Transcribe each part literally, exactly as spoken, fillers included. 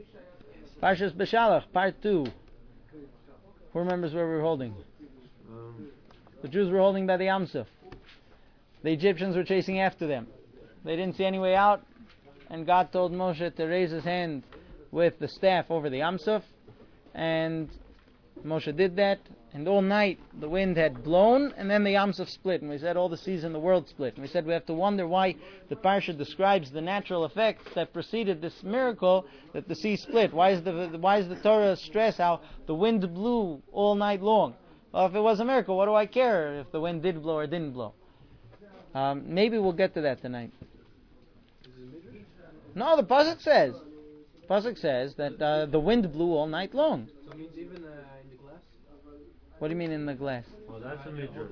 Parshas Beshalach, part two. Who remembers where we were holding? Um, The Jews were holding by the Yam Suf. The Egyptians were chasing after them. They didn't see any way out, and God told Moshe to raise his hand with the staff over the Yam Suf, and Moshe did that, and all night the wind had blown, and then the Yam Suf split, and we said all the seas in the world split. And we said we have to wonder why the Parsha describes the natural effects that preceded this miracle, that the sea split. Why is the why is the Torah stress how the wind blew all night long? Well, if it was a miracle, what do I care if the wind did blow or didn't blow? Um, maybe we'll get to that tonight. No, the Pasuk says. Pasuk says that uh, the wind blew all night long. So it means even uh, in the glass? What do you mean in the glass? Oh, that's a midrash.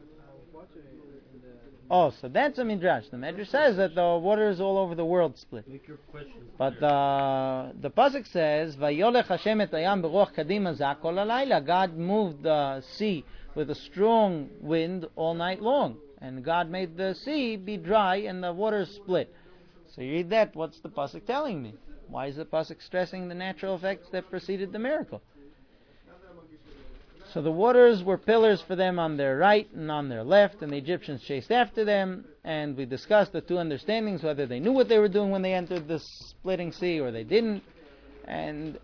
Oh, so that's a midrash. The midrash says that the waters all over the world split. Make your questions But uh, the pasuk says, "Vayolech Hashem et hayam beruach kadima zah kol halayla." God moved the sea with a strong wind all night long, and God made the sea be dry and the waters split. So you read that. What's the pasuk telling me? Why is the pasuk stressing the natural effects that preceded the miracle? So the waters were pillars for them on their right and on their left, and the Egyptians chased after them, and we discussed the two understandings, whether they knew what they were doing when they entered the splitting sea or they didn't, and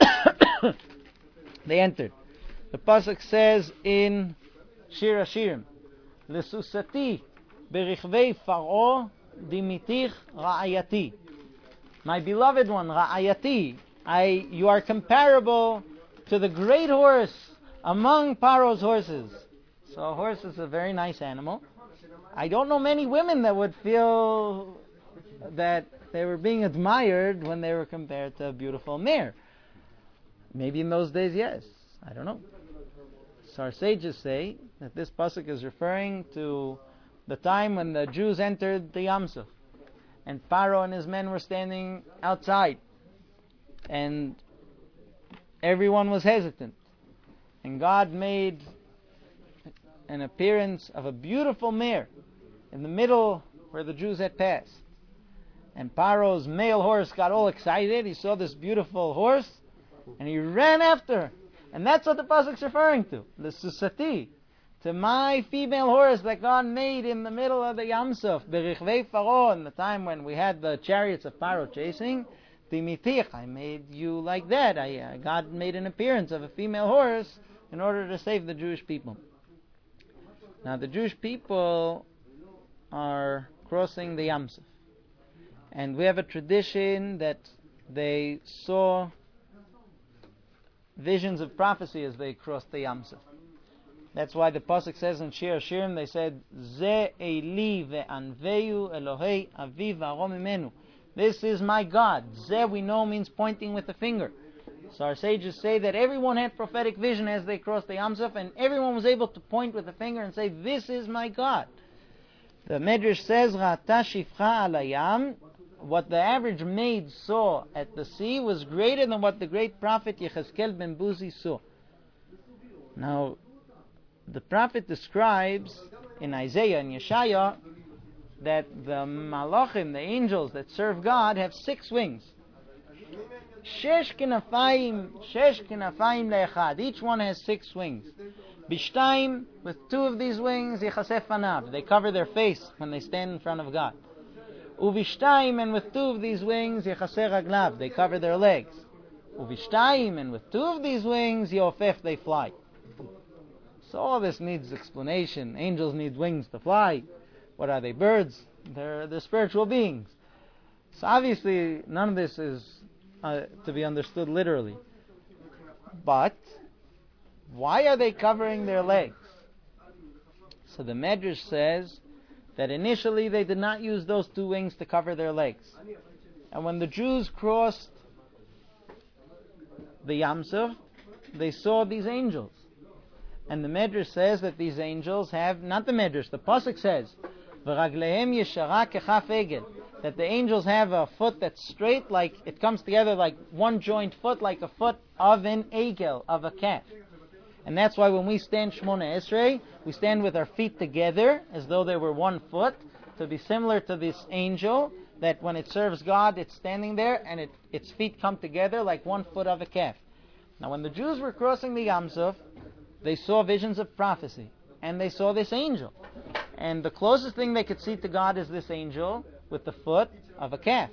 they entered. The pasuk says in Shir Hashirim, "Lesusati berichvei Faro dimitich ra'ayati." My beloved one, ra'ayati, I, you are comparable to the great horse among Paro's horses. So a horse is a very nice animal. I don't know many women that would feel that they were being admired when they were compared to a beautiful mare. Maybe in those days, yes. I don't know. So our sages say that this pasuk is referring to the time when the Jews entered the Yam Suf, and Paro and his men were standing outside, and everyone was hesitant. And God made an appearance of a beautiful mare in the middle where the Jews had passed. And Paro's male horse got all excited. He saw this beautiful horse, and he ran after her. And that's what the pasuk's referring to, the Susati, to my female horse that God made in the middle of the Yam Suf, Berichvei Faro, in the time when we had the chariots of Paro chasing. Dimitich, I made you like that. I, uh, God made an appearance of a female horse in order to save the Jewish people. Now the Jewish people are crossing the Yam Suf, and we have a tradition that they saw visions of prophecy as they crossed the Yam Suf. That's why the pasuk says in Shir Hashirim, they said, "Ze Eli ve'anveyu Elohei aviv v'arom imenu." This is my God. Ze, we know, means pointing with the finger. So our sages say that everyone had prophetic vision as they crossed the Yam Suf, and everyone was able to point with the finger and say, "This is my God." The Medrash says, "Ra'ata shifcha al hayam." What the average maid saw at the sea was greater than what the great prophet Yechezkel ben Buzi saw. Now, the prophet describes in Isaiah and Yeshaya that the malachim, the angels that serve God, have six wings. Shesh kinafayim, shesh kinafayim le'echad. Each one has six wings. Bishtaim, with two of these wings, yichasef fanav. They cover their face when they stand in front of God. Uvishtaim, and with two of these wings, yichaser raglav. They cover their legs. Uvishtaim, and with two of these wings, yofef, they fly. So all this needs explanation. Angels need wings to fly. What are they? Birds. They're, they're spiritual beings. So obviously none of this is uh, to be understood literally. But why are they covering their legs? So the Medrash says that initially they did not use those two wings to cover their legs. And when the Jews crossed the Yam Suf, they saw these angels. And the Medrash says that these angels have, not the Medrash, the Pasuk says, "V'raglehem yeshara kechaf egel," that the angels have a foot that's straight, like it comes together like one joint foot, like a foot of an egel, of a calf. And that's why when we stand Shmona Esrei, we stand with our feet together as though they were one foot, to be similar to this angel, that when it serves God, it's standing there and it, its feet come together like one foot of a calf. Now, when the Jews were crossing the Yam Suf, they saw visions of prophecy, and they saw this angel. And the closest thing they could see to God is this angel with the foot of a calf.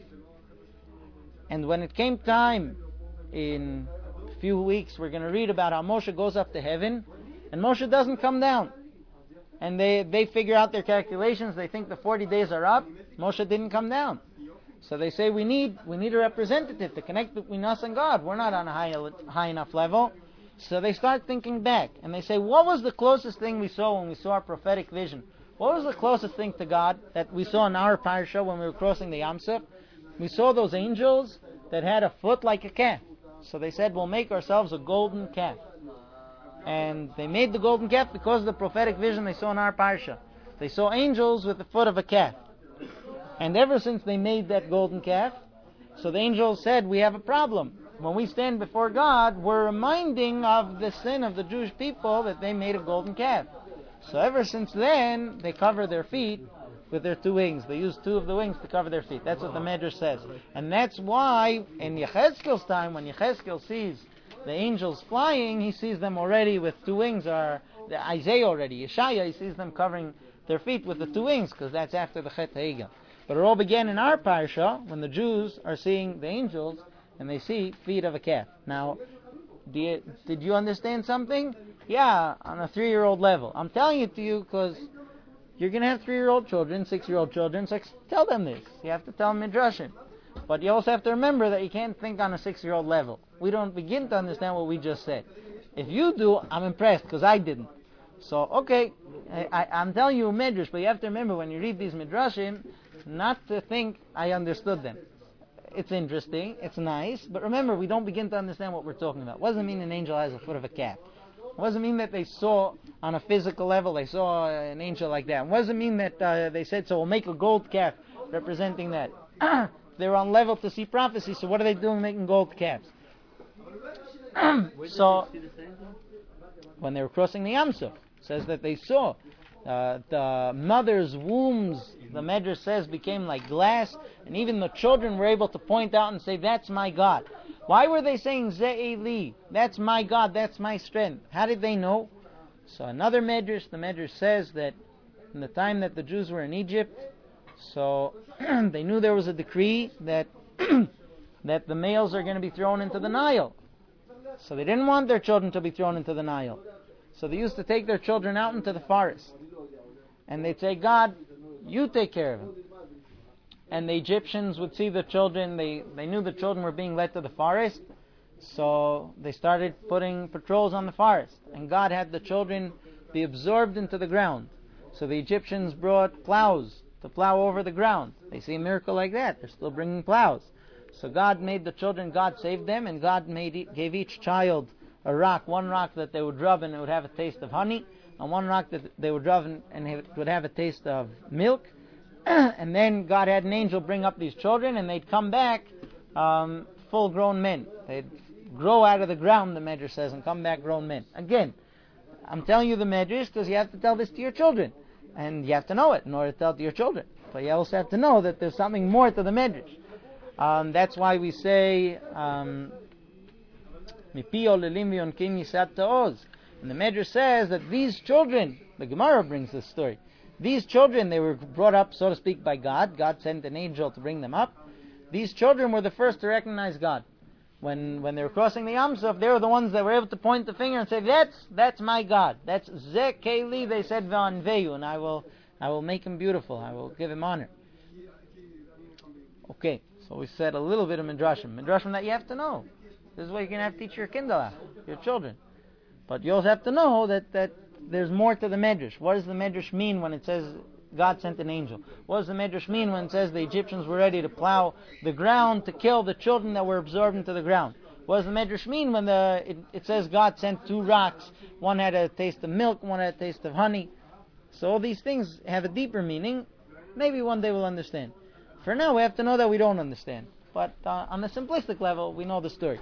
And when it came time, in a few weeks, we're going to read about how Moshe goes up to heaven, and Moshe doesn't come down. And they, they figure out their calculations. They think the forty days are up. Moshe didn't come down. So they say, we need we need a representative to connect between us and God. We're not on a high, high enough level. So they start thinking back. And they say, what was the closest thing we saw when we saw our prophetic vision? What was the closest thing to God that we saw in our parsha when we were crossing the Yam Suf? We saw those angels that had a foot like a calf. So they said, we'll make ourselves a golden calf. And they made the golden calf because of the prophetic vision they saw in our parsha. They saw angels with the foot of a calf. And ever since they made that golden calf, so the angels said, we have a problem. When we stand before God, we're reminding of the sin of the Jewish people that they made a golden calf. So ever since then, they cover their feet with their two wings. They use two of the wings to cover their feet. That's what the Medrash says. And that's why, in Yechezkel's time, when Yechezkel sees the angels flying, he sees them already with two wings, or the Isaiah already, Yeshaya, he sees them covering their feet with the two wings, because that's after the Chet HaEgel. But it all began in our parsha, when the Jews are seeing the angels, and they see feet of a calf. Now, do you, did you understand something? Yeah, on a three-year-old level. I'm telling it to you because you're going to have three-year-old children, six-year-old children, so tell them this. You have to tell them Midrashim. But you also have to remember that you can't think on a six-year-old level. We don't begin to understand what we just said. If you do, I'm impressed, because I didn't. So, okay, I, I, I'm telling you a Midrash, but you have to remember when you read these Midrashim, not to think I understood them. It's interesting, it's nice, but remember, we don't begin to understand what we're talking about. What does it mean an angel has a foot of a calf? What does it mean that they saw on a physical level, they saw an angel like that? What does it mean that uh, they said, so we'll make a gold calf representing that? They're on level to see prophecy, so what are they doing making gold calves? So, when they were crossing the Yam Suf, it says that they saw uh, the mother's wombs, the Medrash says, became like glass, and even the children were able to point out and say, that's my God. Why were they saying, Ze'eli, that's my God, that's my strength? How did they know? So another Medrash, the Medrash says that in the time that the Jews were in Egypt, so they knew there was a decree that that the males are going to be thrown into the Nile. So they didn't want their children to be thrown into the Nile. So they used to take their children out into the forest. And they'd say, God, you take care of them. And the Egyptians would see the children, they, they knew the children were being led to the forest, so they started putting patrols on the forest. And God had the children be absorbed into the ground. So the Egyptians brought plows to plow over the ground. They see a miracle like that. They're still bringing plows. So God made the children, God saved them, and God made gave each child a rock, one rock that they would rub and it would have a taste of honey, and one rock that they would rub and, and it would have a taste of milk. And then God had an angel bring up these children, and they'd come back um, full-grown men. They'd grow out of the ground, the Medrash says, and come back grown men. Again, I'm telling you the Medrash because you have to tell this to your children. And you have to know it in order to tell it to your children. But you also have to know that there's something more to the Medrash. Um, that's why we say, um, and the Medrash says that these children, the Gemara brings this story, these children, they were brought up, so to speak, by God. God sent an angel to bring them up. These children were the first to recognize God. When when they were crossing the Yam Suf, they were the ones that were able to point the finger and say, that's that's my God. That's Ze Keli, they said, V'anveyu, and I will I will make him beautiful. I will give him honor. Okay, so we said a little bit of Midrashim. Midrashim that you have to know. This is what you're going to have to teach your kindle, your children. But you also have to know that, that there's more to the Medrash. What does the Medrash mean when it says God sent an angel? What does the Medrash mean when it says the Egyptians were ready to plow the ground to kill the children that were absorbed into the ground? What does the Medrash mean when the it, it says God sent two rocks? One had a taste of milk, one had a taste of honey. So all these things have a deeper meaning. Maybe one day we'll understand. For now, we have to know that we don't understand. But uh, on the simplistic level, we know the story.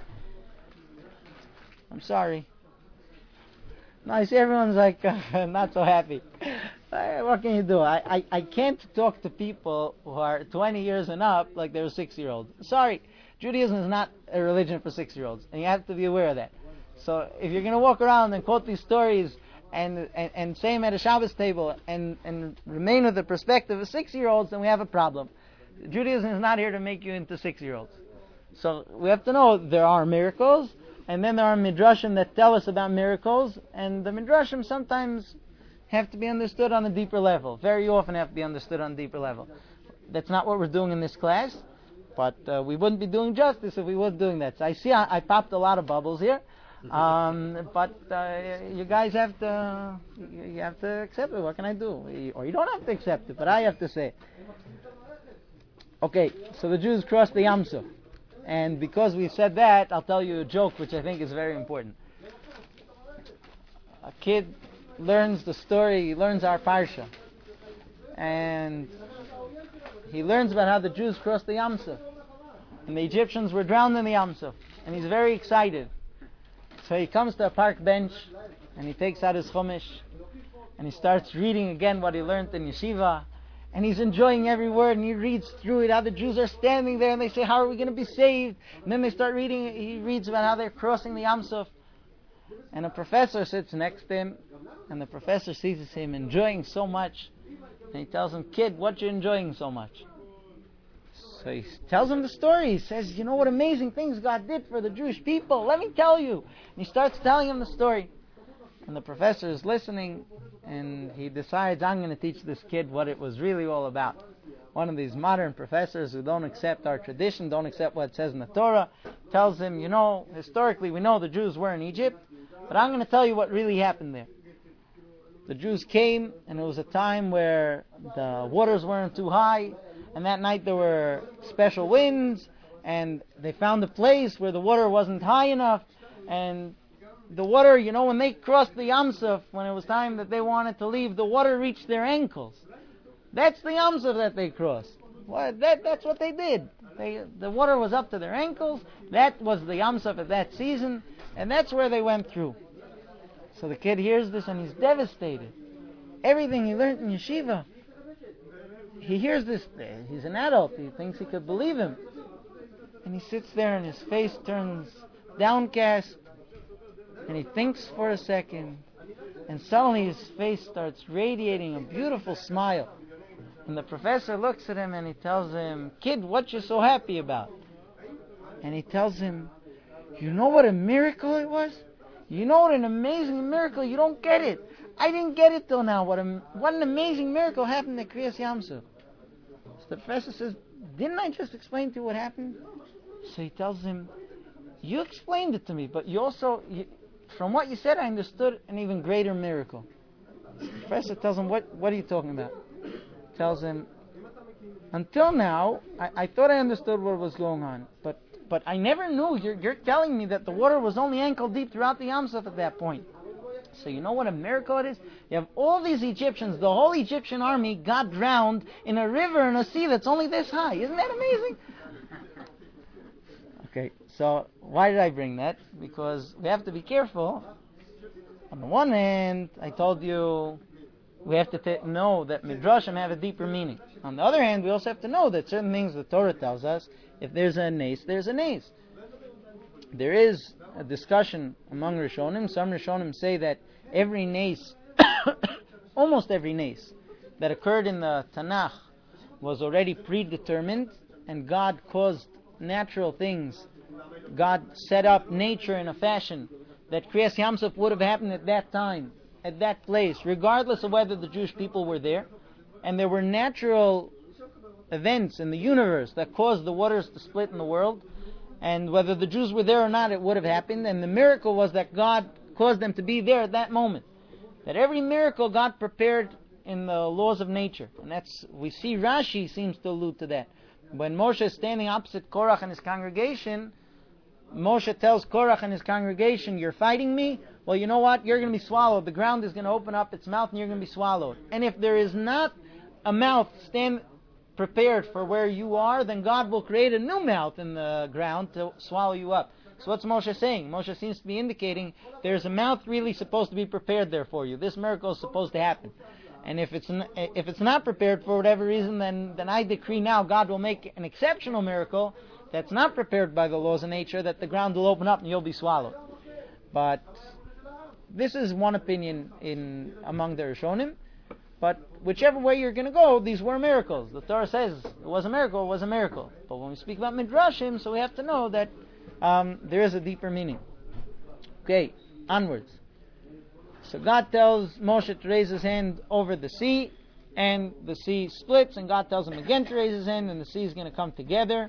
I'm sorry. No, I see everyone's like uh, not so happy. Uh, What can you do? I, I, I can't talk to people who are twenty years and up like they're six-year-olds. Sorry, Judaism is not a religion for six-year-olds, and you have to be aware of that. So if you're going to walk around and quote these stories and, and, and say them at a Shabbos table and, and remain with the perspective of six-year-olds, then we have a problem. Judaism is not here to make you into six-year-olds. So we have to know there are miracles, and then there are midrashim that tell us about miracles, and the midrashim sometimes have to be understood on a deeper level. Very often have to be understood on a deeper level. That's not what we're doing in this class, but uh, we wouldn't be doing justice if we were doing that. So I see I, I popped a lot of bubbles here, um, but uh, you guys have to you have to accept it. What can I do? Or you don't have to accept it, but I have to say it. Okay, so the Jews crossed the Yam Suf. And because we said that, I'll tell you a joke which I think is very important. A kid learns the story, he learns our Parsha. And he learns about how the Jews crossed the Yam Suf. And the Egyptians were drowned in the Yam Suf. And he's very excited. So he comes to a park bench, and he takes out his Chumash, and he starts reading again what he learned in Yeshiva. And he's enjoying every word, and he reads through it, how the Jews are standing there, and they say, how are we going to be saved? And then they start reading, he reads about how they're crossing the Yam Suf. And a professor sits next to him, and the professor sees him enjoying so much. And he tells him, kid, what you enjoying so much? So he tells him the story. He says, you know what amazing things God did for the Jewish people? Let me tell you. And he starts telling him the story. And the professor is listening, and he decides, I'm going to teach this kid what it was really all about. One of these modern professors who don't accept our tradition, don't accept what it says in the Torah, tells him, you know, historically we know the Jews were in Egypt, but I'm going to tell you what really happened there. The Jews came, and it was a time where the waters weren't too high, and that night there were special winds, and they found a place where the water wasn't high enough, and the water, you know, when they crossed the Yam Suf, when it was time that they wanted to leave, the water reached their ankles. That's the Yam Suf that they crossed. Well, that, that's what they did. They, the water was up to their ankles. That was the Yam Suf at that season, and that's where they went through. So the kid hears this, and he's devastated. Everything he learned in yeshiva, he hears this. He's an adult. He thinks he could believe him. And he sits there, and his face turns downcast. And he thinks for a second, and suddenly his face starts radiating a beautiful smile. And the professor looks at him and he tells him, kid, what you so happy about? And he tells him, you know what a miracle it was? You know what an amazing miracle? You don't get it. I didn't get it till now. What, a, what an amazing miracle happened at Kriyas Yam Suf. So the professor says, didn't I just explain to you what happened? So he tells him, you explained it to me, but you also... You, from what you said, I understood an even greater miracle. The professor tells him, what, what are you talking about? Tells him, until now, I, I thought I understood what was going on, but but I never knew. You're, you're telling me that the water was only ankle deep throughout the Yam Suf at that point. So you know what a miracle it is? You have all these Egyptians, the whole Egyptian army got drowned in a river and a sea that's only this high. Isn't that amazing? Okay, so why did I bring that? Because we have to be careful. On the one hand, I told you we have to t- know that midrashim have a deeper meaning. On the other hand, we also have to know that certain things the Torah tells us, if there's a nace, there's a nace. There is a discussion among Rishonim. Some Rishonim say that every nace, almost every nace, that occurred in the Tanakh was already predetermined, and God caused natural things. God set up nature in a fashion that Kriyas Yam Suf would have happened at that time, at that place, regardless of whether the Jewish people were there. And there were natural events in the universe that caused the waters to split in the world. And whether the Jews were there or not, it would have happened. And the miracle was that God caused them to be there at that moment. That every miracle God prepared in the laws of nature. And that's, we see Rashi seems to allude to that. When Moshe is standing opposite Korach and his congregation, Moshe tells Korach and his congregation, you're fighting me? Well, you know what? You're going to be swallowed. The ground is going to open up its mouth and you're going to be swallowed. And if there is not a mouth stand prepared for where you are, then God will create a new mouth in the ground to swallow you up. So what's Moshe saying? Moshe seems to be indicating there's a mouth really supposed to be prepared there for you. This miracle is supposed to happen. And if it's n- if it's not prepared for whatever reason, then then I decree now God will make an exceptional miracle that's not prepared by the laws of nature, that the ground will open up and you'll be swallowed. But this is one opinion in among the Rishonim. But whichever way you're going to go, these were miracles. The Torah says it was a miracle, it was a miracle. But when we speak about midrashim, so we have to know that um, there is a deeper meaning. Okay, onwards. So God tells Moshe to raise his hand over the sea, and the sea splits, and God tells him again to raise his hand, and the sea is going to come together.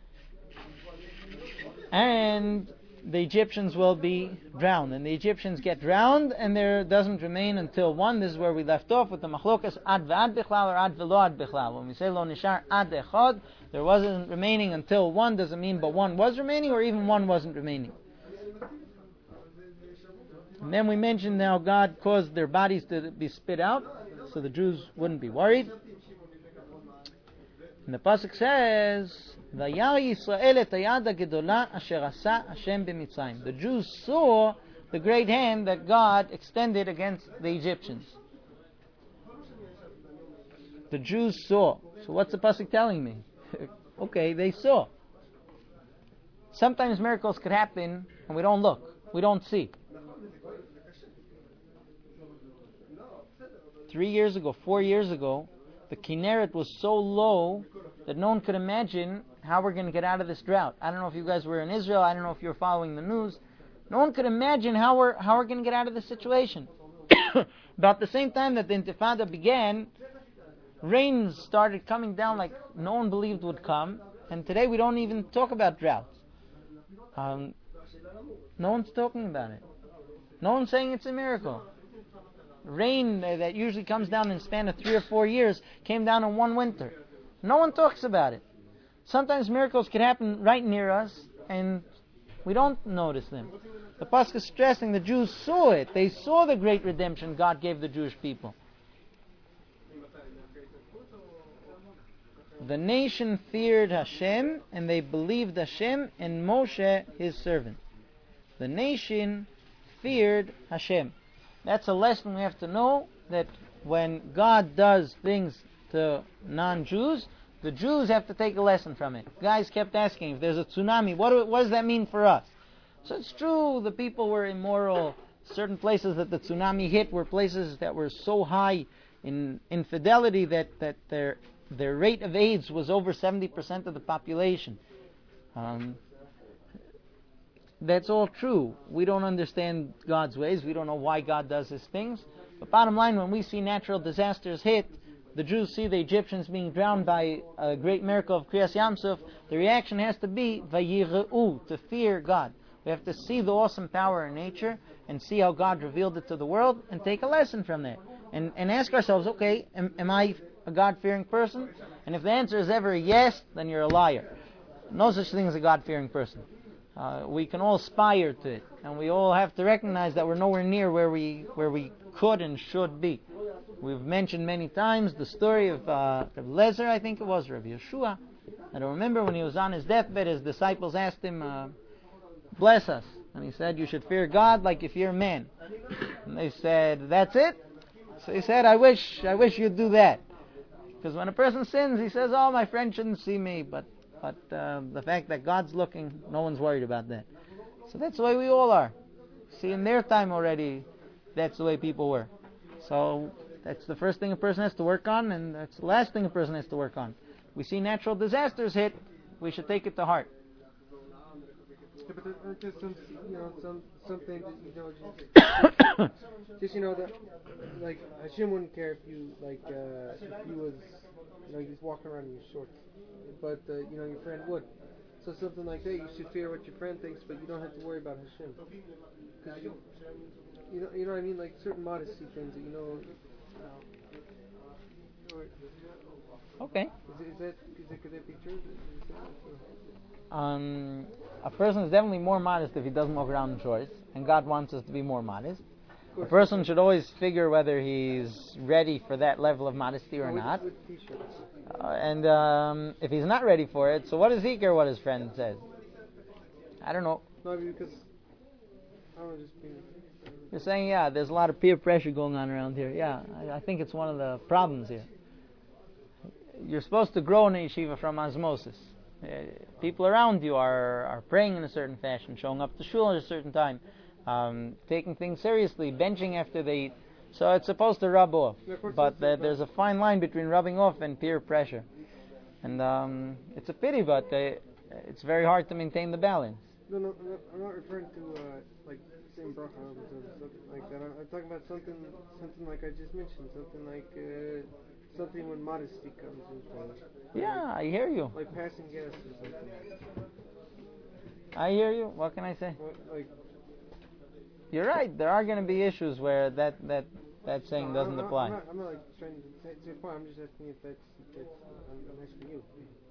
And the Egyptians will be drowned. And the Egyptians get drowned, and there doesn't remain until one. This is where we left off with the machlokas ad v'ad bichlal or ad v'lo ad bichlal. When we say lo nishar ad echad, there wasn't remaining until one. Doesn't mean but one was remaining, or even one wasn't remaining. And then we mentioned how God caused their bodies to be spit out, so the Jews wouldn't be worried. And the pasuk says, "Vayar Yisrael et hayad hagedola asher asa Hashem b'Mitzrayim." The Jews saw the great hand that God extended against the Egyptians. The Jews saw. So what's the pasuk telling me? Okay, they saw. Sometimes miracles could happen and we don't look, we don't see. Three years ago, four years ago, the Kinneret was so low that no one could imagine how we're going to get out of this drought. I don't know if you guys were in Israel. I don't know if you were following the news. No one could imagine how we're how we're going to get out of this situation. About the same time that the Intifada began, rains started coming down like no one believed would come. And today we don't even talk about droughts. Um, no one's talking about it. No one's saying it's a miracle. Rain that usually comes down in a span of three or four years came down in one winter. No one talks about it. Sometimes miracles can happen right near us and we don't notice them. The pasuk is stressing the Jews saw it. They saw the great redemption God gave the Jewish people. The nation feared Hashem and they believed Hashem and Moshe his servant. The nation feared Hashem. That's a lesson we have to know, that when God does things to non-Jews, the Jews have to take a lesson from it. Guys kept asking, if there's a tsunami, what, do, what does that mean for us? So it's true, the people were immoral. Certain places that the tsunami hit were places that were so high in infidelity that, that their their rate of AIDS was over seventy percent of the population. Um, That's all true. We don't understand God's ways. We don't know why God does His things. But bottom line, when we see natural disasters hit, the Jews see the Egyptians being drowned by a great miracle of Kriyas Yamsuf, the reaction has to be Vayire'u, to fear God. We have to see the awesome power in nature and see how God revealed it to the world and take a lesson from that. And, and ask ourselves, okay, am, am I a God-fearing person? And if the answer is ever yes, then you're a liar. No such thing as a God-fearing person. Uh, we can all aspire to it, and we all have to recognize that we're nowhere near where we where we could and should be. We've mentioned many times the story of uh, Reb Lezer, I think it was, Reb Yeshua. I don't remember, when he was on his deathbed, his disciples asked him, uh, bless us. And he said, you should fear God like you fear man. And they said, that's it? So he said, I wish, I wish you'd do that. Because when a person sins, he says, oh, my friend shouldn't see me, but But uh, the fact that God's looking, no one's worried about that. So that's the way we all are. See, in their time already, that's the way people were. So that's the first thing a person has to work on, and that's the last thing a person has to work on. We see natural disasters hit, we should take it to heart. Yeah, but there, there's some, you know, some some things that you know, just, just you know that, like Hashem wouldn't care if you like uh, if you was, you know, you just walking around in your shorts, but uh, you know your friend would. So something like that, you should fear what your friend thinks, but you don't have to worry about Hashem. You, you know, you know what I mean, like certain modesty things that you know. Or, Okay. Is, it, is that is it, could that be true? Is that, Um, a person is definitely more modest if he doesn't walk around in shorts, and God wants us to be more modest. A person should always figure whether he's ready for that level of modesty or no, with, not. with t-shirts. Uh, and um, if he's not ready for it, so what does he care what his friend says? I don't know. No, because I don't know, just being. You're saying, yeah, there's a lot of peer pressure going on around here. Yeah, I, I think it's one of the problems here. You're supposed to grow in a yeshiva from osmosis. Uh, people around you are, are praying in a certain fashion, showing up to shul at a certain time, um, taking things seriously, benching after they eat. So it's supposed to rub off. But uh, there's a fine line between rubbing off and peer pressure. And um, it's a pity, but uh, it's very hard to maintain the balance. No, no, I'm not, I'm not referring to uh, like saying bracha or something like that. I'm, I'm talking about something, something like I just mentioned, something like uh, something when modesty comes into play. Yeah, I hear you. Like passing gas or something. I hear you. What can I say? What, like You're right. There are going to be issues where that that that saying no, doesn't I'm, apply. I'm not, I'm not like trying to say, say a point. I'm just asking if that's that's I'm, I'm asking you.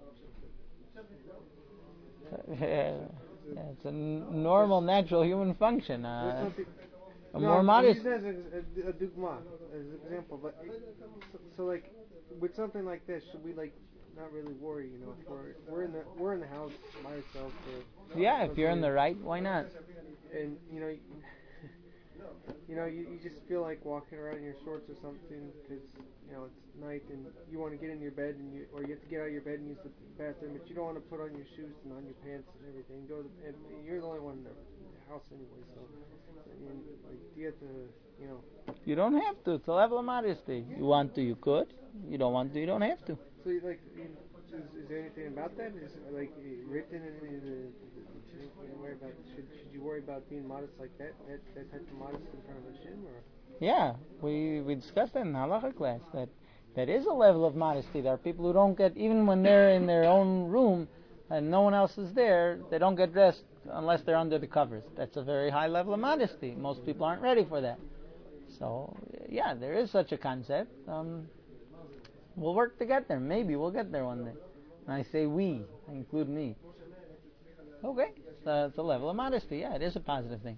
Yeah, it's a n- normal, natural human function. There's Uh, something- a no, more I'm modest. using that as a, a dugma, as an example. But so, so like with something like this, should we like not really worry? You know, if we're we're in the we're in the house by ourselves. Or Yeah, if you're in something, the right, why not? and you know, you know, you, you just feel like walking around in your shorts or something because you know it's night and you want to get in your bed and you or you have to get out of your bed and use the bathroom, but you don't want to put on your shoes and on your pants and everything. Go to the, and you're the only one in the house anyway, so I mean, like, do you have to, you know? You don't have to. It's a level of modesty. You want to, you could. You don't want to, you don't have to. So you, like, you, is, is there anything about that? Is it, like written in the? the, the you worry about, should, should you worry about being modest like that? That, that type of modesty in front of Hashem, or? Yeah, we we discussed that in halacha class. That that is a level of modesty. There are people who don't get, even when they're in their own room and no one else is there, they don't get dressed unless they're under the covers. That's a very high level of modesty. Most people aren't ready for that. So, yeah, there is such a concept. Um, we'll work to get there. Maybe we'll get there one day. When I say we, I include me. Okay, so it's a level of modesty. Yeah, it is a positive thing.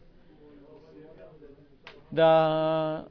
The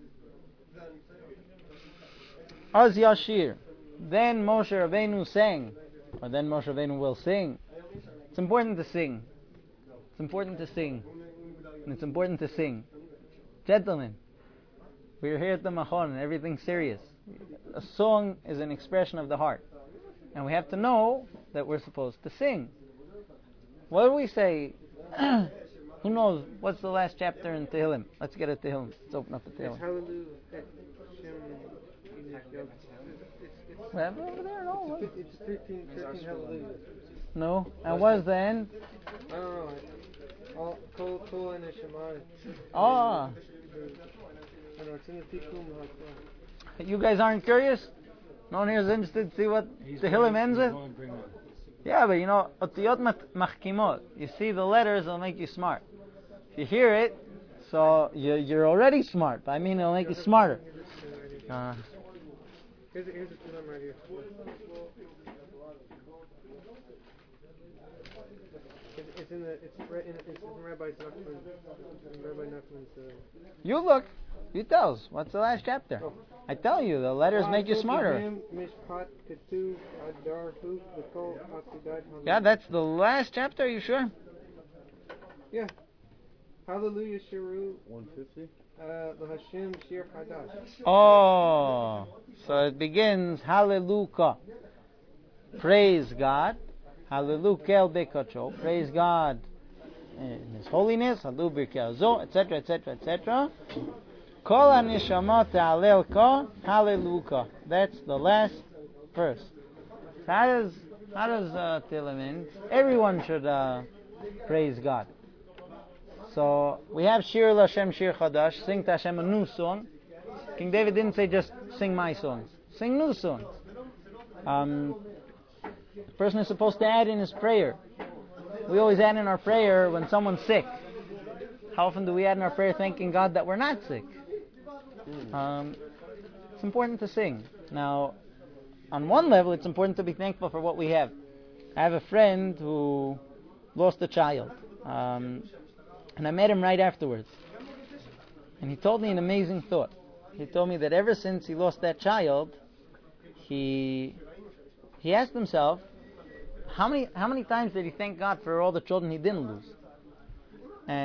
Az Yashir, then Moshe Rabbeinu sang, or then Moshe Rabbeinu will sing. It's important to sing. It's important to sing. And it's important to sing. Gentlemen, we're here at the Machon and everything's serious. A song is an expression of the heart. And we have to know that we're supposed to sing. What do we say? Who knows? What's the last chapter in Tehillim? Let's get a Tehillim. Let's open up a It's Tehillim. hallelujah. Hashem, it's, it's, What happened over there? No. it's, it's thirteen, thirteen hallelujah. No. And what's the end? I don't know. All Kol Kol and Shema. Oh. I don't know. It's in the Tikkun HaKol. You guys aren't curious? No one here is interested to see what Tehillim ends with? Yeah, but you know, Otiyot Machkimot. You see the letters, it'll make you smart. If you hear it, so you're, you're already smart. But I mean, it'll make you smarter. Uh, Here's, here's the Tehillim right here. It's, it's in the it's right in it's in Rabbi Nachman, Rabbi Nachman's. Uh, you look. You tell us. What's the last chapter? Oh. I tell you, the letters make you smarter. Yeah, that's the last chapter. Are you sure? Yeah. Hallelujah, Shiru. one fifty? Uh, the Hashem Shir Hadash. Oh, so it begins Hallelujah. Praise God. Hallelujah Bekacho. Praise God in His holiness. Hallelujah, et cetera, et cetera, et cetera. Kol hanishamot te'alel ko Hallelujah. That's the last verse. So how does how does uh, Tehillim end? Everyone should uh, praise God. So we have Shir L'Hashem Shir Chadash, sing to Hashem a new song. King David didn't say just sing my songs, sing new songs. Um, the person is supposed to add in his prayer. We always add in our prayer when someone's sick. How often do we add in our prayer thanking God that we're not sick? Um, it's important to sing. Now, on one level, it's important to be thankful for what we have. I have a friend who lost a child. Um, and I met him right afterwards. And he told me an amazing thought. He told me that ever since he lost that child, he he asked himself, how many how many times did he thank God for all the children he didn't lose? And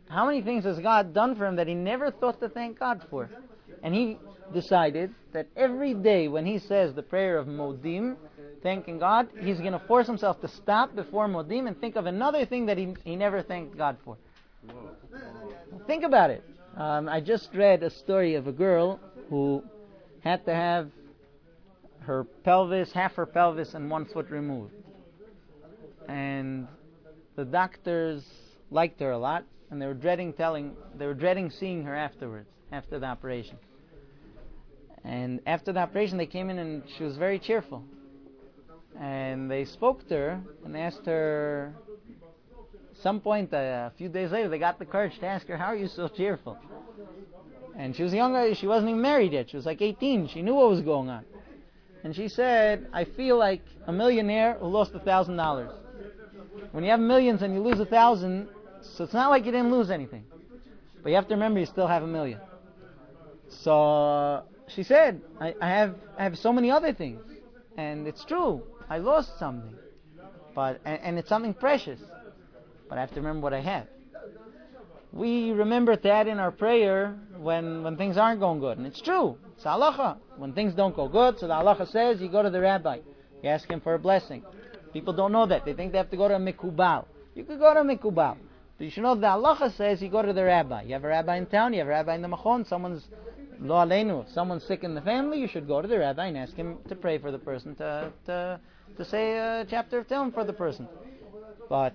how many things has God done for him that he never thought to thank God for? And he decided that every day when he says the prayer of Modim, thanking God, he's going to force himself to stop before Modim and think of another thing that he, he never thanked God for. Think about it. Um, I just read a story of a girl who had to have her pelvis, half her pelvis and one foot removed. And the doctors liked her a lot, and they were dreading telling, they were dreading seeing her afterwards, after the operation. And after the operation, they came in and she was very cheerful. And they spoke to her and asked her, some point, uh, a few days later, they got the courage to ask her, how are you so cheerful? And she was younger, she wasn't even married yet, she was like eighteen, she knew what was going on. And she said, I feel like a millionaire who lost a thousand dollars. When you have millions and you lose a thousand, so it's not like you didn't lose anything. But you have to remember you still have a million. So uh, she said, I, I have I have so many other things. And it's true, I lost something. But and, and it's something precious. But I have to remember what I have. We remember that in our prayer when, when things aren't going good. And it's true. It's halacha. When things don't go good, so the halacha says you go to the rabbi. You ask him for a blessing. People don't know that. They think they have to go to a mikubal. You could go to a mikubal. But you should know the halacha says you go to the rabbi. You have a rabbi in town, you have a rabbi in the machon, someone's lo aleinu. If someone's sick in the family, you should go to the rabbi and ask him to pray for the person, to to, to say a chapter of Tehillim for the person. But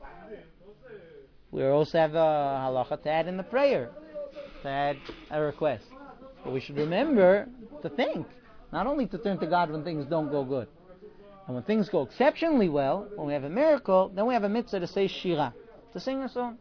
we also have a halacha to add in the prayer, to add a request. But we should remember to think, not only to turn to God when things don't go good. And when things go exceptionally well, when we have a miracle, then we have a mitzvah to say shira, to sing a song,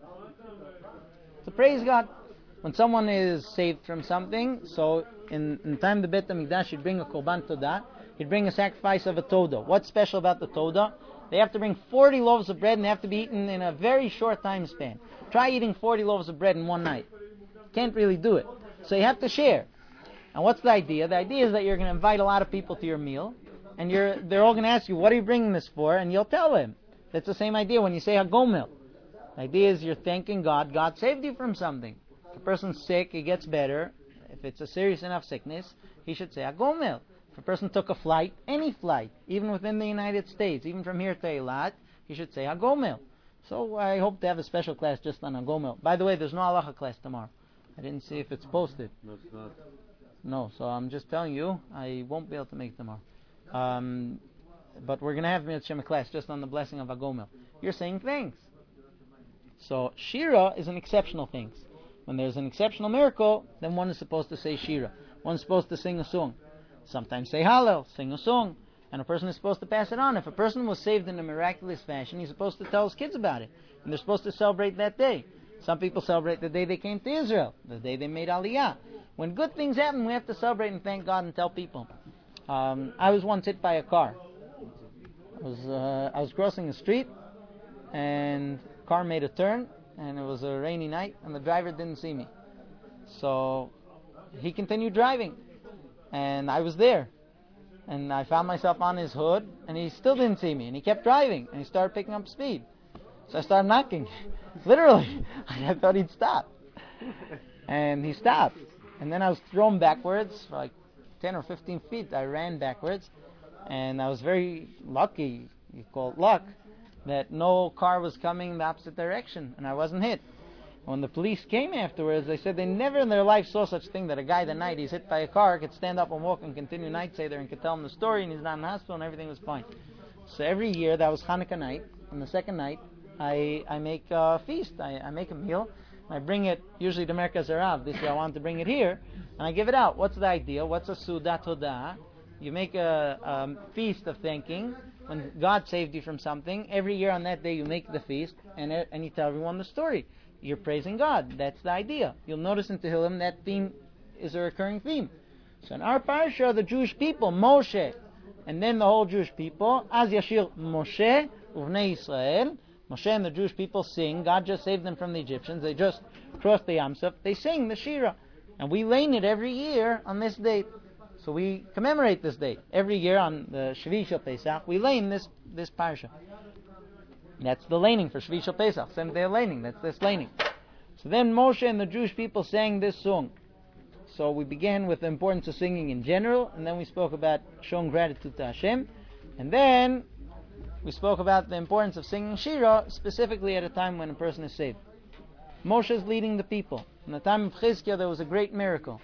to praise God. When someone is saved from something, so in, in time the Beit HaMikdash, you'd bring a korban todah, you'd bring a sacrifice of a todah. What's special about the todah? They have to bring forty loaves of bread and they have to be eaten in a very short time span. Try eating forty loaves of bread in one night. Can't really do it. So you have to share. And what's the idea? The idea is that you're going to invite a lot of people to your meal, and you're they're all going to ask you, what are you bringing this for? And you'll tell them. That's the same idea when you say Hagomel. The idea is you're thanking God. God saved you from something. If a person's sick, he gets better. If it's a serious enough sickness, he should say Hagomel. If a person took a flight, any flight, even within the United States, even from here to Eilat, he should say Hagomel. So I hope to have a special class just on Hagomel. By the way, there's no halacha class tomorrow. I didn't see if it's posted. No, it's not. No, so I'm just telling you, I won't be able to make it tomorrow. Um, but we're going to have a class just on the blessing of Hagomel. You're saying things. So Shira is an exceptional thing. When there's an exceptional miracle, then one is supposed to say Shira. One is supposed to sing a song. Sometimes say Hallel, sing a song. And a person is supposed to pass it on. If a person was saved in a miraculous fashion, he's supposed to tell his kids about it. And they're supposed to celebrate that day. Some people celebrate the day they came to Israel, the day they made Aliyah. When good things happen, we have to celebrate and thank God and tell people. Um, I was once hit by a car. I was uh, I was crossing a street, and the car made a turn, and it was a rainy night, and the driver didn't see me. So he continued driving, and I was there. And I found myself on his hood, and he still didn't see me, and he kept driving, and he started picking up speed. So I started knocking. Literally. I thought he'd stop. And he stopped. And then I was thrown backwards for like ten or fifteen feet. I ran backwards. And I was very lucky, you call it luck, that no car was coming in the opposite direction, and I wasn't hit. When the police came afterwards, they said they never in their life saw such thing, that a guy the night he's hit by a car could stand up and walk and continue night say there and could tell him the story, and he's not in the hospital and everything was fine. So every year, that was Hanukkah night, and the second night, I I make a feast. I, I make a meal. I bring it usually to Merkaz Harav. This year I wanted to bring it here, and I give it out. What's the idea? What's a Sudat Todah? You make a, a feast of thanking when God saved you from something. Every year on that day you make the feast, and and you tell everyone the story. You're praising God. That's the idea. You'll notice in Tehillim that theme is a recurring theme. So in our parsha, the Jewish people, Moshe, and then the whole Jewish people, Az Yashir Moshe Uvnei Israel. Moshe and the Jewish people sing. God just saved them from the Egyptians. They just crossed the Yam Suf. They sing the Shira. And we lane it every year on this date. So we commemorate this date. Every year on the Shvi Shel Pesach, we lane this, this parsha. That's the laning for Shvi Shel Pesach. Seventh day of laning. That's this laning. So then Moshe and the Jewish people sang this song. So we began with the importance of singing in general, and then we spoke about showing gratitude to Hashem, and then we spoke about the importance of singing Shira, specifically at a time when a person is saved. Moshe is leading the people. In the time of Chizkiah, there was a great miracle.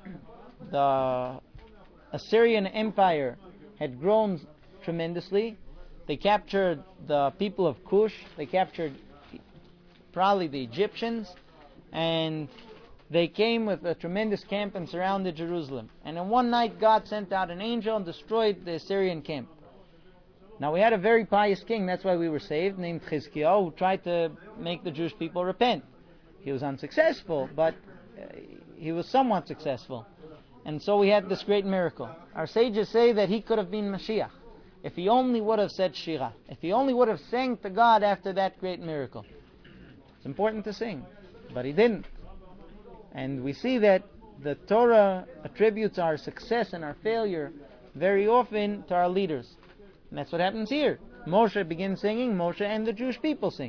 The Assyrian Empire had grown tremendously. They captured the people of Cush. They captured probably the Egyptians, and they came with a tremendous camp and surrounded Jerusalem. And in one night, God sent out an angel and destroyed the Assyrian camp. Now, we had a very pious king, that's why we were saved, named Chizkiah, who tried to make the Jewish people repent. He was unsuccessful, but uh, he was somewhat successful. And so we had this great miracle. Our sages say that he could have been Mashiach if he only would have said Shira, if he only would have sang to God after that great miracle. It's important to sing, but he didn't. And we see that the Torah attributes our success and our failure very often to our leaders. And that's what happens here. Moshe begins singing, Moshe and the Jewish people sing.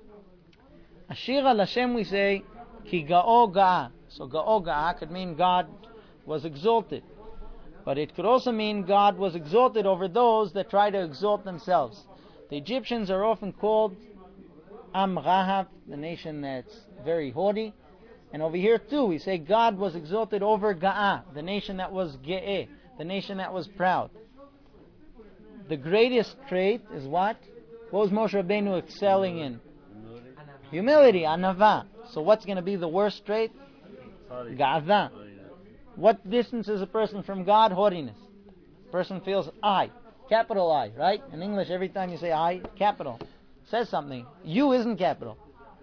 Ashira Lashem, we say, Ki Ga'o Ga'a. So Ga'o Ga'a could mean God was exalted. But it could also mean God was exalted over those that try to exalt themselves. The Egyptians are often called Am Rahav, the nation that's very haughty. And over here too, we say God was exalted over Ga'ah, the nation that was Ge'eh, the nation that was proud. The greatest trait is what? What was Moshe Rabbeinu excelling in? Humility, Anava. So what's going to be the worst trait? Ga'ava. What distance is a person from God? Haughtiness. Person feels I, capital I, right? In English, every time you say I, capital, says something. You isn't capital.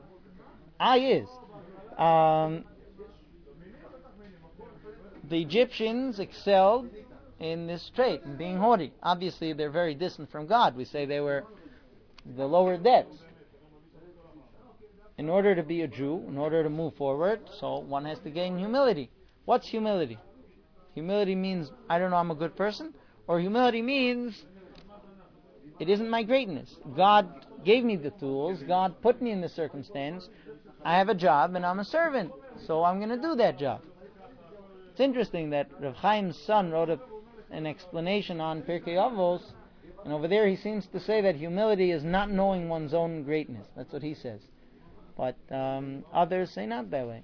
I is. Um, the Egyptians excelled in this trait, in being haughty. Obviously, they're very distant from God. We say they were the lower depths. In order to be a Jew, in order to move forward, so one has to gain humility. What's humility? Humility means, I don't know, I'm a good person. Or humility means, it isn't my greatness. God gave me the tools. God put me in this circumstance. I have a job and I'm a servant, so I'm going to do that job. It's interesting that Rav Chaim's son wrote a, an explanation on Pirkei Avos, and over there he seems to say that humility is not knowing one's own greatness. That's what he says. But um, others say not that way.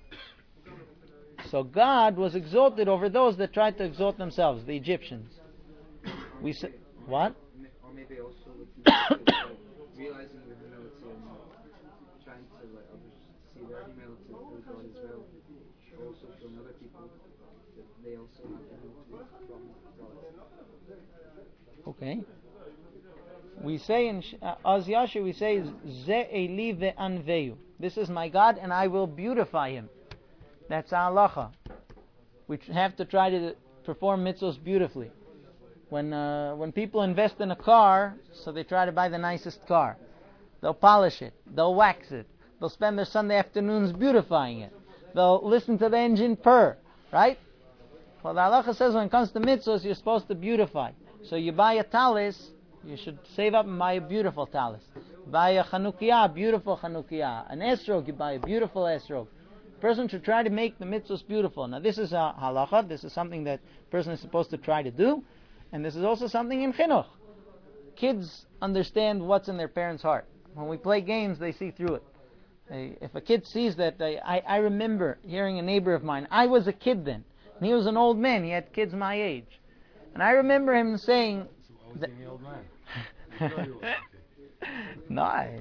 So God was exalted over those that tried to exalt themselves, the Egyptians. We say, what? Or maybe also with humility, like realizing your humility and trying to let others see their humility through God as well. Also from other people that they also have humility from God. Okay. We say in uh, Az Yashir, we say, Ze Eli ve'anveyu. This is my God and I will beautify him. That's our halacha. We have to try to perform mitzvahs beautifully. When uh, when people invest in a car, so they try to buy the nicest car. They'll polish it. They'll wax it. They'll spend their Sunday afternoons beautifying it. They'll listen to the engine purr, right? Well, the halacha says when it comes to mitzvahs, you're supposed to beautify. So you buy a talis, you should save up and buy a beautiful talis. Buy a chanukiah, beautiful chanukiah. An esrog, you buy a beautiful esrog. Person should try to make the mitzvahs beautiful. Now this is a halacha, this is something that a person is supposed to try to do, and this is also something in chinuch. Kids understand what's in their parents' heart. When we play games, they see through it. They, if a kid sees that, they, I, I remember hearing a neighbor of mine, I was a kid then, and he was an old man, he had kids my age. And I remember him saying... Was that, he the old man? no, I,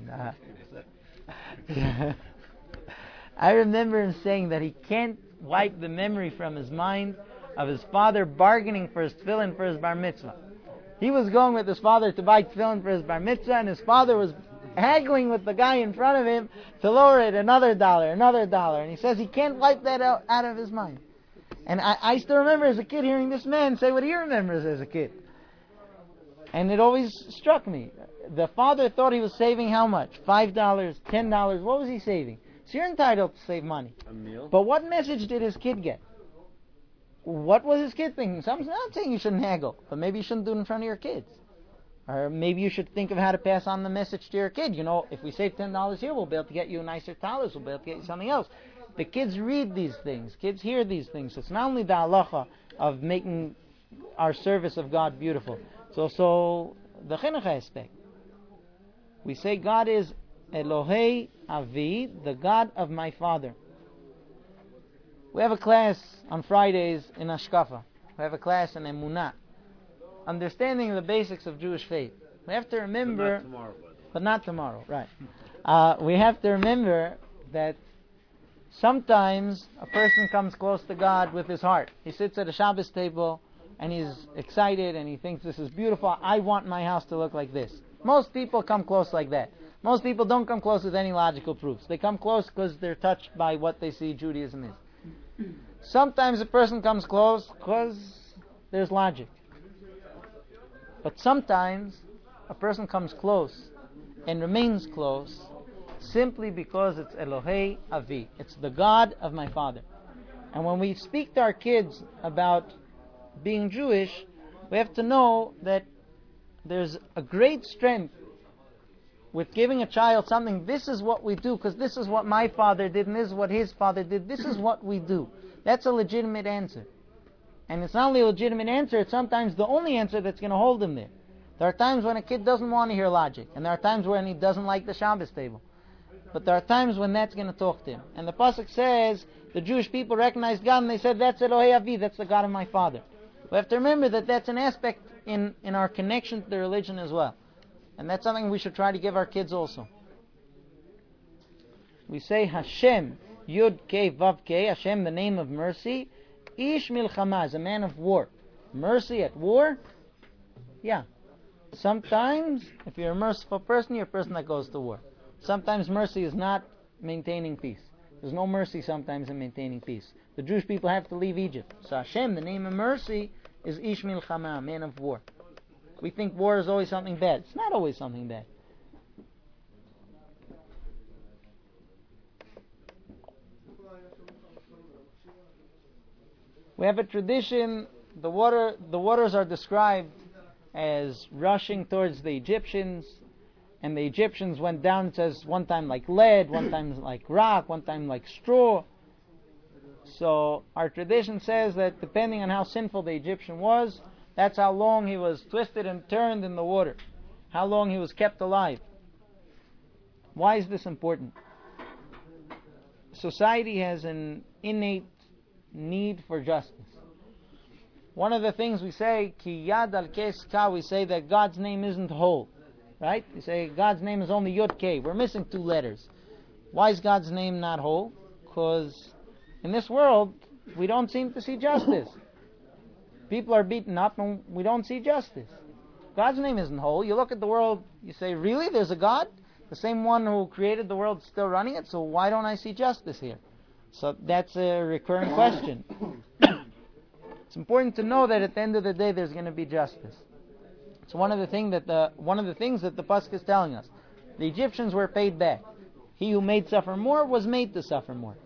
no. I remember him saying that he can't wipe the memory from his mind of his father bargaining for his tefillin for his bar mitzvah. He was going with his father to buy tefillin for his bar mitzvah, and his father was haggling with the guy in front of him to lower it another dollar, another dollar. And he says he can't wipe that out, out of his mind. And I, I still remember as a kid hearing this man say what he remembers as a kid. And it always struck me. The father thought he was saving how much? Five dollars, ten dollars. What was he saving? So you're entitled to save money. A meal? But what message did his kid get? What was his kid thinking? So I'm not saying you shouldn't haggle, but maybe you shouldn't do it in front of your kids. Or maybe you should think of how to pass on the message to your kid. You know, if we save ten dollars here, we'll be able to get you nicer towels, we'll be able to get you something else. The kids read these things. Kids hear these things. It's not only the halacha of making our service of God beautiful. It's also the chinuch aspect. We say God is Elohei Avi, the God of my father. We have a class on Fridays in Ashkafa. We have a class in Emunah. Understanding the basics of Jewish faith. We have to remember... But not tomorrow, by the way. But not tomorrow, right. Uh, we have to remember that sometimes a person comes close to God with his heart. He sits at a Shabbos table and he's excited and he thinks this is beautiful. I want my house to look like this. Most people come close like that. Most people don't come close with any logical proofs. They come close because they're touched by what they see Judaism is. Sometimes a person comes close because there's logic. But sometimes a person comes close and remains close simply because it's Elohei Avi. It's the God of my father. And when we speak to our kids about being Jewish, we have to know that there's a great strength with giving a child something. This is what we do because this is what my father did and this is what his father did. This is what we do. That's a legitimate answer. And it's not only a legitimate answer, it's sometimes the only answer that's going to hold him there. There are times when a kid doesn't want to hear logic, and there are times when he doesn't like the Shabbos table. But there are times when that's going to talk to him. And the Pasuk says, the Jewish people recognized God, and they said, that's Elohei Avi, that's the God of my father. We have to remember that that's an aspect in, in our connection to the religion as well. And that's something we should try to give our kids also. We say Hashem, Yud Kei Vav Kei, Hashem, the name of mercy. Ish Milchama is a man of war. Mercy at war? Yeah. Sometimes, if you're a merciful person, you're a person that goes to war. Sometimes mercy is not maintaining peace. There's no mercy sometimes in maintaining peace. The Jewish people have to leave Egypt. So Hashem, the name of mercy, is Ish Milchama, man of war. We think war is always something bad. It's not always something bad. We have a tradition, the water, the waters are described as rushing towards the Egyptians, and the Egyptians went down, it says, one time like lead, one time like rock, one time like straw. So our tradition says that depending on how sinful the Egyptian was, that's how long he was twisted and turned in the water, how long he was kept alive. Why is this important? Society has an innate need for justice. One of the things we say, Ki Yad Al Kes Ka, we say that God's name isn't whole. Right? We say God's name is only Yud Kei. We're missing two letters. Why is God's name not whole? Because in this world, we don't seem to see justice. People are beaten up and we don't see justice. God's name isn't whole. You look at the world, you say, really? There's a God? The same one who created the world is still running it, so why don't I see justice here? So that's a recurring question. It's important to know that at the end of the day there's going to be justice. It's one of the thing that the one of the things that the Pasuk is telling us. The Egyptians were paid back. He who made suffer more was made to suffer more.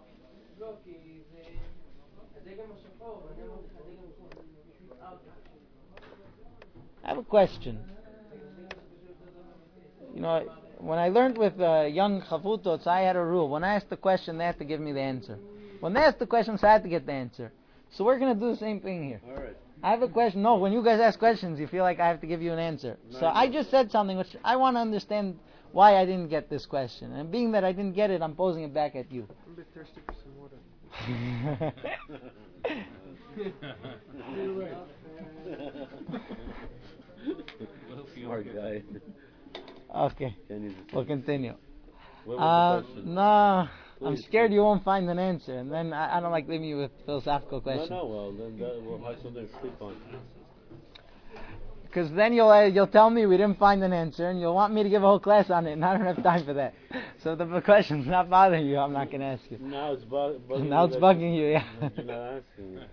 I have a question. You know, when I learned with uh, young chavutos, I had a rule. When I asked the question, they had to give me the answer. When they asked the questions, I had to get the answer. So we're going to do the same thing here. All right. I have a question. No, when you guys ask questions, you feel like I have to give you an answer. So I just said something which I want to understand why I didn't get this question. And being that I didn't get it, I'm posing it back at you. I'm a bit thirsty for some water. You're right. Smart guy. Okay, Can you we'll continue. What Uh, was the question? no, I'm Please. scared you won't find an answer. And then I, I don't like leaving you with philosophical No, questions. no, well, then that, we'll have something to sleep on. Because then you'll uh, you'll tell me we didn't find an answer, and you'll want me to give a whole class on it, and I don't have time for that. So if the question's not bothering you, I'm not going to ask you. Now it's bu- bugging Now you it's that bugging you, yeah. You're not asking me.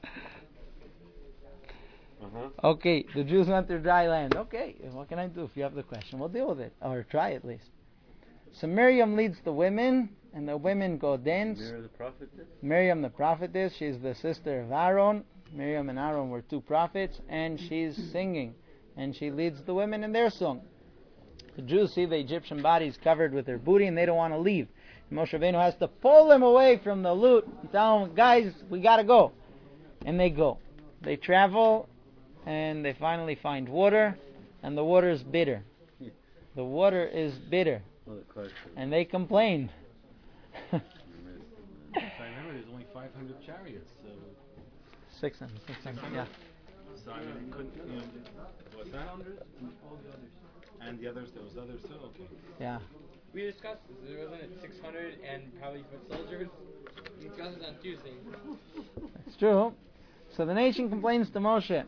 Uh-huh. Okay, the Jews went through dry land. Okay, what can I do if you have the question? We'll deal with it, or try at least. So Miriam leads the women, and the women go dance. Mirror the prophetess? Miriam the prophetess, she's the sister of Aaron. Miriam and Aaron were two prophets, and she's singing. and she leads the women in their song. The Jews see the Egyptian bodies covered with their booty, and they don't want to leave. Moshe Rabbeinu has to pull them away from the loot and tell them, guys, we got to go. And they go. They travel, and they finally find water, and the water is bitter. The water is bitter. And they complain. If I remember, there's only five hundred chariots, so... six hundred, six hundred, yeah. So I mean, it couldn't, you know, what's that? All the others. And the others, there was others too? Okay. Yeah. We discussed this. There wasn't it six hundred and probably foot soldiers. We discussed this on Tuesday. It's true. So the nation complains to Moshe.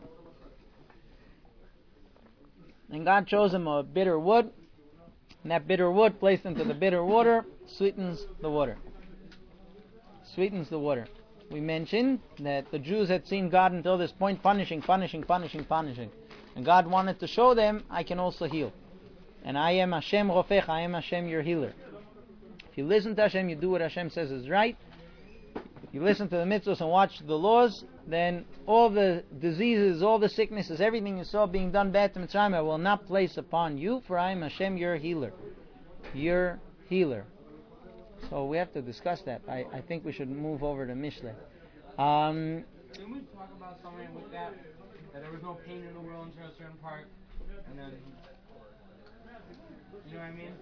And God shows him a bitter wood. And that bitter wood placed into the bitter water sweetens the water. Sweetens the water. We mentioned that the Jews had seen God until this point punishing, punishing, punishing, punishing. And God wanted to show them, I can also heal. And I am Hashem Rofech, I am Hashem your healer. If you listen to Hashem, you do what Hashem says is right. If you listen to the mitzvahs and watch the laws, then all the diseases, all the sicknesses, everything you saw being done bad to Mitzrayim, I will not place upon you, for I am Hashem your healer. Your healer. So we have to discuss that. I, I think we should move over to Mishle. Um, Didn't we talk about something with that? That there was no pain in the world until a certain part, and then, you know what I mean?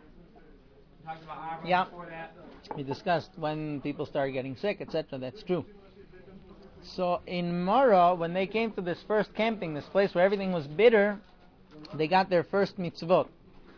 We talked about Avram Yeah. before that. we discussed when people started getting sick, et cetera. That's true. So in Mara, when they came to this first camping, this place where everything was bitter, they got their first mitzvot.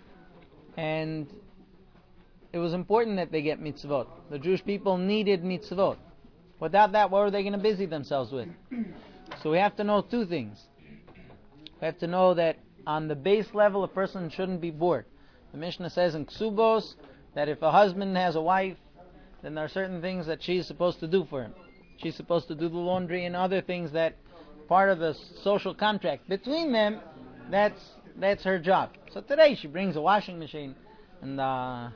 And it was important that they get mitzvot. The Jewish people needed mitzvot. Without that, what were they going to busy themselves with? So we have to know two things. We have to know that on the base level, a person shouldn't be bored. The Mishnah says in Ksubos that if a husband has a wife, then there are certain things that she's supposed to do for him. She's supposed to do the laundry and other things that part of the social contract between them, that's that's her job. So today she brings a washing machine, and uh,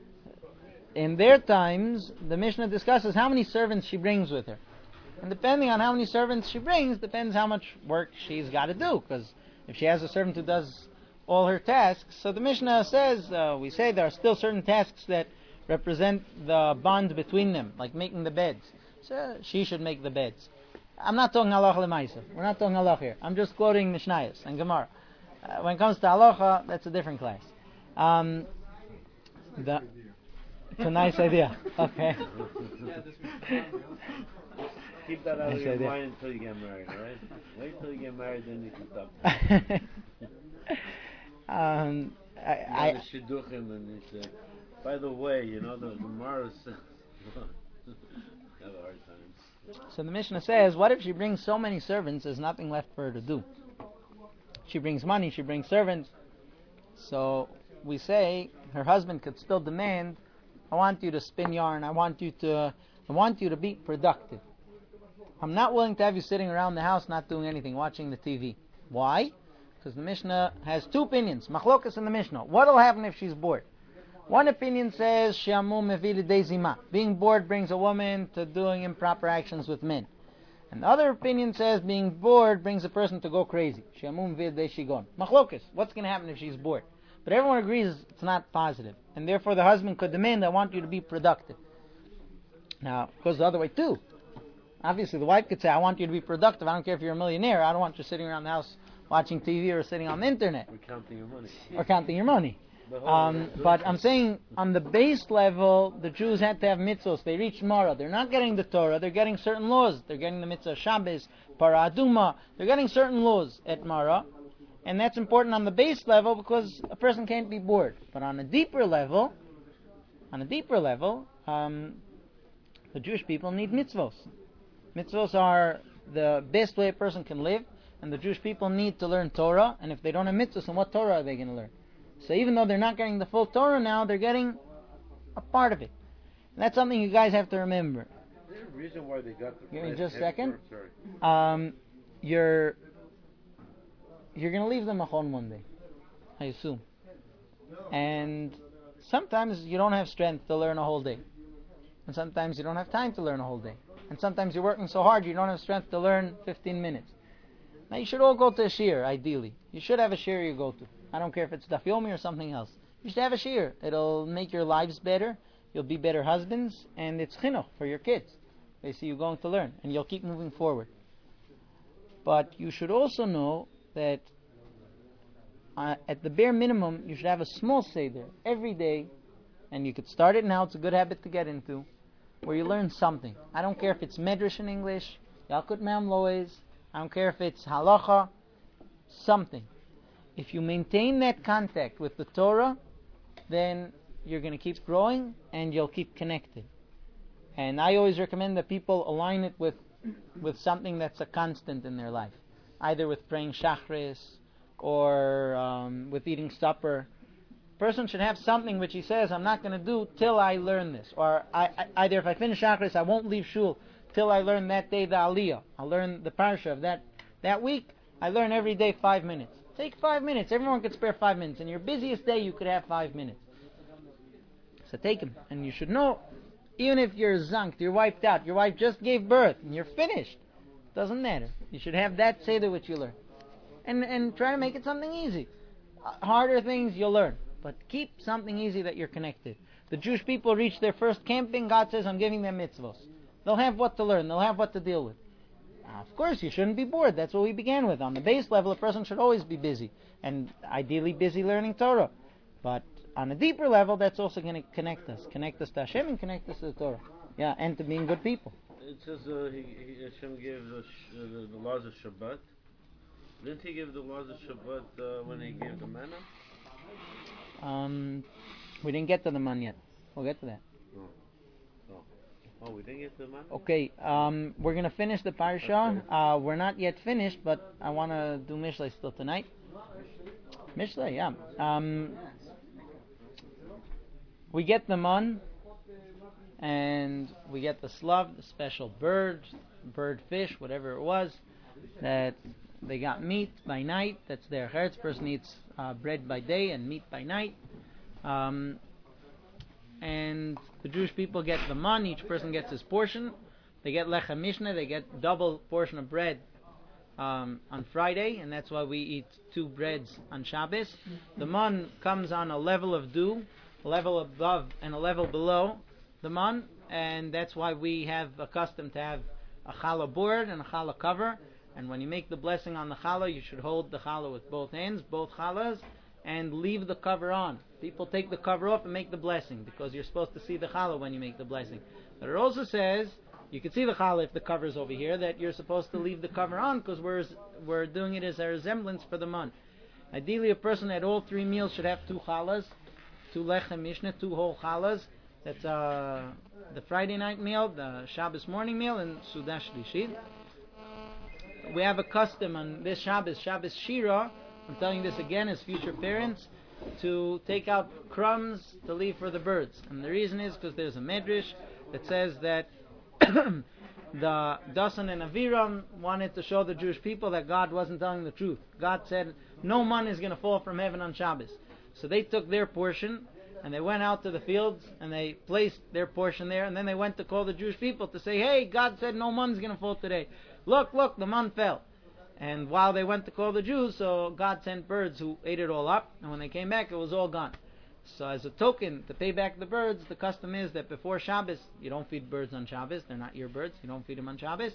in their times, the Mishnah discusses how many servants she brings with her. And depending on how many servants she brings, depends how much work she's got to do. Because if she has a servant who does all her tasks, so the Mishnah says, uh, we say there are still certain tasks that represent the bond between them, like making the beds. So she should make the beds. I'm not talking halacha lemaisa. We're not talking halacha here. I'm just quoting Mishnayos and Gemara. Uh, when it comes to halacha, that's a different class. Um, the, it's a nice idea. Okay. Keep that out Nice of your idea. mind until you get married, alright? Wait till you get married, then you can talk. um, I, You I, have the shidduchim and you say, by the way, you know, the Gemara says, have a hard time. so the Mishnah says, what if she brings so many servants, there's nothing left for her to do? She brings money, she brings servants. So we say her husband could still demand, I want you to spin yarn, I want you to, I want you to be productive. I'm not willing to have you sitting around the house not doing anything, watching the T V. Why? Because the Mishnah has two opinions. Machlokas in the Mishnah. What will happen if she's bored? One opinion says, She'amu mevi lidei zima. Being bored brings a woman to doing improper actions with men. And the other opinion says, being bored brings a person to go crazy. She'amu mevi lidei shigon. Machlokas. What's going to happen if she's bored? But everyone agrees it's not positive. And therefore the husband could demand, I want you to be productive. Now, it goes the other way too. Obviously, the wife could say, I want you to be productive. I don't care if you're a millionaire. I don't want you sitting around the house watching T V or sitting on the internet. We're counting your money. Or counting your money. The whole- Um, but I'm saying, on the base level, the Jews had to have mitzvahs. They reached Mara. They're not getting the Torah. They're getting certain laws. They're getting the mitzvah Shabbos, Para Aduma. They're getting certain laws at Mara. And that's important on the base level because a person can't be bored. But on a deeper level, on a deeper level, um, the Jewish people need mitzvahs. Mitzvahs are the best way a person can live, and the Jewish people need to learn Torah, and if they don't have mitzvahs, then what Torah are they going to learn? So even though they're not getting the full Torah now, they're getting a part of it. And that's something you guys have to remember. There's a reason why they got the Give me price just a extra, second. sorry. Um, you're you're going to leave the Machon one day, I assume. And sometimes you don't have strength to learn a whole day. And sometimes you don't have time to learn a whole day. And sometimes you're working so hard you don't have strength to learn fifteen minutes. Now you should all go to a shir, ideally. You should have a shir you go to. I don't care if it's Daf Yomi or something else. You should have a shir. It'll make your lives better. You'll be better husbands, and it's chinuch for your kids. They see you going to learn, and you'll keep moving forward. But you should also know that uh, at the bare minimum, you should have a small seder every day, and you could start it now. It's a good habit to get into, where you learn something. I don't care if it's Medrash in English, Yalkut Me'am Loez, I don't care if it's halacha, something. If you maintain that contact with the Torah, then you're going to keep growing and you'll keep connected. And I always recommend that people align it with with something that's a constant in their life, either with praying Shachris or um, with eating supper. Person should have something which he says, I'm not going to do till I learn this. Or I, I, either if I finish Shachris, I won't leave shul till I learn that day the Aliyah. I'll learn the Parsha of that, that week. I learn every day five minutes. Take five minutes. Everyone could spare five minutes. In your busiest day, you could have five minutes. So take them. And you should know, even if you're zunked, you're wiped out, your wife just gave birth, and you're finished, doesn't matter. You should have that seder which you learn. And and try to make it something easy. Uh, harder things you'll learn. But keep something easy that you're connected. The Jewish people reach their first camping, God says, I'm giving them mitzvos. They'll have what to learn. They'll have what to deal with. Now, of course, you shouldn't be bored. That's what we began with. On the base level, a person should always be busy. And ideally busy learning Torah. But on a deeper level, that's also going to connect us. Connect us to Hashem and connect us to the Torah. Yeah, and to being good people. It says uh, he, he, Hashem gave the, sh- uh, the, the laws of Shabbat. Didn't he give the laws of Shabbat uh, when he gave the manna? Um, we didn't get to the man yet. We'll get to that. No. Oh. Oh, we didn't get to the manna? Okay, um, we're going to finish the parsha. Uh, we're not yet finished, but I want to do Mishlei still tonight. Mishlei, yeah. Um, we get the man, and we get the slav, the special bird, bird fish, whatever it was, that they got meat by night. That's their hertz. Person eats uh, bread by day and meat by night. Um, and the Jewish people get the man. Each person gets his portion. They get lechem mishneh. They get double portion of bread um, on Friday, and that's why we eat two breads on Shabbos. The man comes on a level of dew, a level above and a level below the man, and that's why we have a custom to have a challah board and a challah cover. And when you make the blessing on the challah, you should hold the challah with both hands, both challahs, and leave the cover on. People take the cover off and make the blessing, because you're supposed to see the challah when you make the blessing. But it also says, you can see the challah if the cover is over here, that you're supposed to leave the cover on, because we're, we're doing it as a resemblance for the man. Ideally, a person at all three meals should have two challahs, two lechem mishneh, two whole challahs. That's uh, the Friday night meal, the Shabbos morning meal, and Sudah Shlishit. We have a custom on this Shabbos, Shabbos Shira, I'm telling this again as future parents, to take out crumbs to leave for the birds. And the reason is because there's a medrash that says that the Dasan and Aviram wanted to show the Jewish people that God wasn't telling the truth. God said, no man is going to fall from heaven on Shabbos. So they took their portion, and they went out to the fields, and they placed their portion there, and then they went to call the Jewish people to say, hey, God said no man's going to fall today. Look, look, the man fell. And while they went to call the Jews, so God sent birds who ate it all up, and when they came back, it was all gone. So as a token, to pay back the birds, the custom is that before Shabbos, you don't feed birds on Shabbos, they're not your birds, you don't feed them on Shabbos.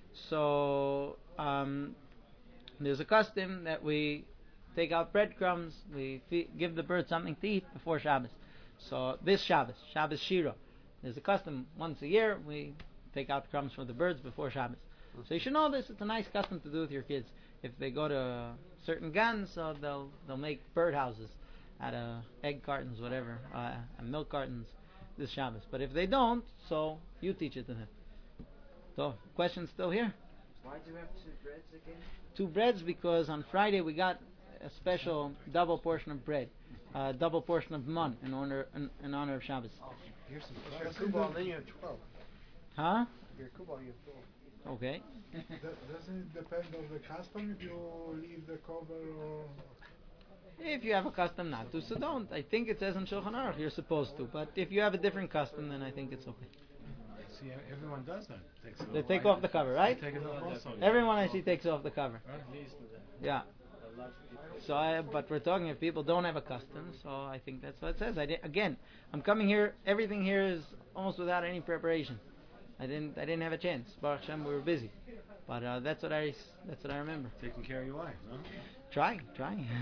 So um, there's a custom that we take out breadcrumbs, we feed, give the birds something to eat before Shabbos. So this Shabbos, Shabbos Shira, there's a custom once a year, we take out crumbs for the birds before Shabbos. So you should know this. It's a nice custom to do with your kids. If they go to certain guns, so they'll they'll make bird houses out of egg cartons, whatever, uh, and milk cartons this Shabbos. But if they don't, so you teach it to them. So, questions still here? Why do you have two breads again? Two breads because on Friday we got a special double portion of bread, uh, double portion of man in honor in, in honor of Shabbos. Here's some If you're Kubal, then you have twelve. Huh? If you're Kubal, you have twelve. Okay. Th- Doesn't it depend on the custom if you leave the cover or... If you have a custom not to, so don't. I think it says in Shulchan Aruch you're supposed to. But if you have a different custom, then I think it's okay. see, everyone does that. Takes it They off. take I- off the cover, right? Take it off also. Everyone I see takes off the cover. Right? Yeah. So, I, but we're talking if people don't have a custom, so I think that's what it says. I di- again, I'm coming here. Everything here is almost without any preparation. I didn't, I didn't have a chance. Baruch Hashem, we were busy, but uh, that's what I, that's what I remember. Taking care of your wife, no? Trying, trying.